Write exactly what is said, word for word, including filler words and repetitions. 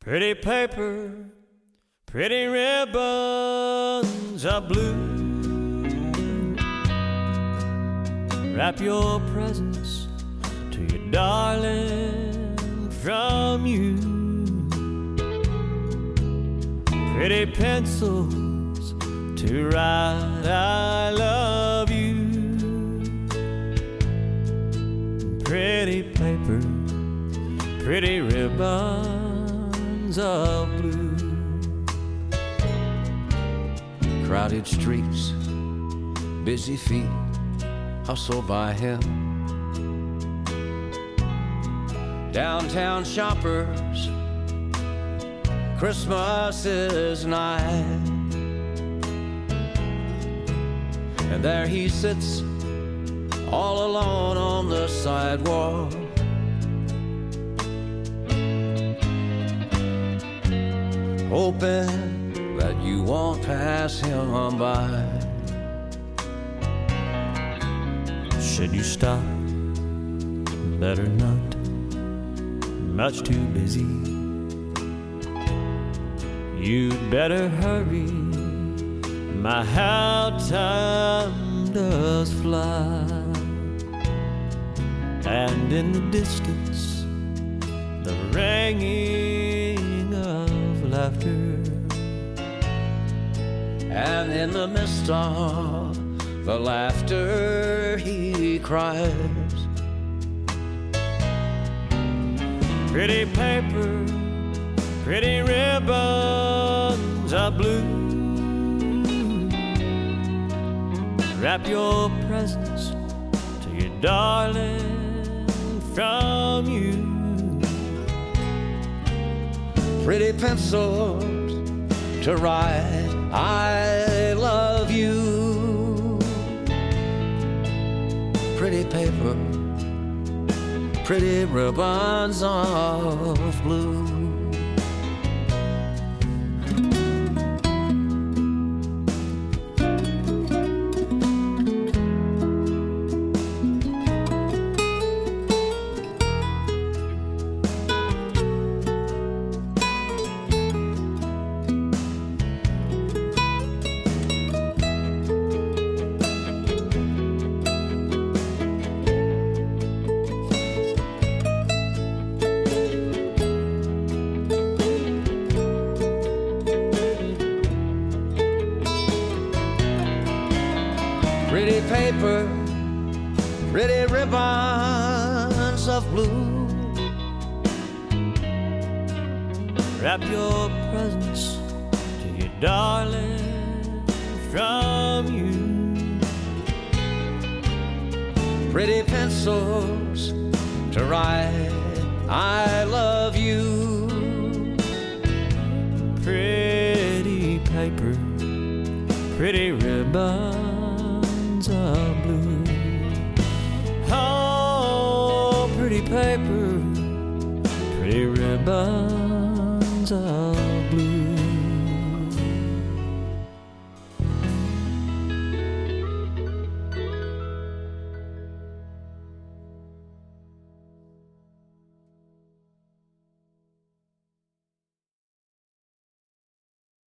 Pretty paper, pretty ribbons of blue. Wrap your presents to your darling from you. Pretty pencils to write I love you. Pretty paper, pretty ribbons of blue. Crowded streets, busy feet hustle by him. Downtown shoppers, Christmas is nigh, and there he sits all alone on the sidewalk, hoping that you won't pass him by. Should you stop? Better not. Much too busy. You'd better hurry. My, how time does fly. And in the distance, the ringing of laughter. And in the midst of the laughter he cries. Pretty paper, pretty ribbons of blue. Wrap your presents to your darling from you. Pretty pencils to write I love you. Pretty paper, pretty ribbons of blue. Pretty paper, pretty ribbons of blue. Wrap your presents to your darling from you. Pretty pencils to write I love you. Pretty paper, pretty ribbons of blue. Oh, pretty paper, pretty ribbons of